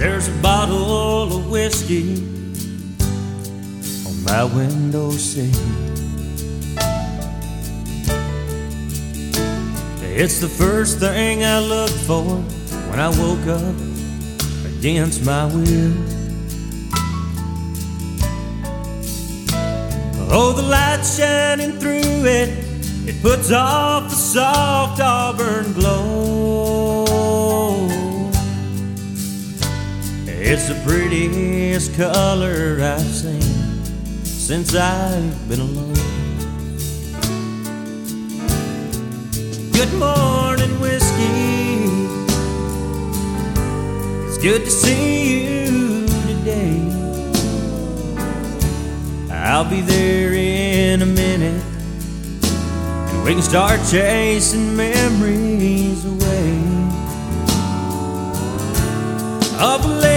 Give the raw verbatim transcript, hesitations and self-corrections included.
There's a bottle of whiskey on my windowsill. It's the first thing I looked for when I woke up against my will. Oh, the light shining through it, it puts off the soft auburn glow. It's the prettiest color I've seen since I've been alone. Good morning, whiskey. It's good to see you today. I'll be there in a minute, and we can start chasing memories away of a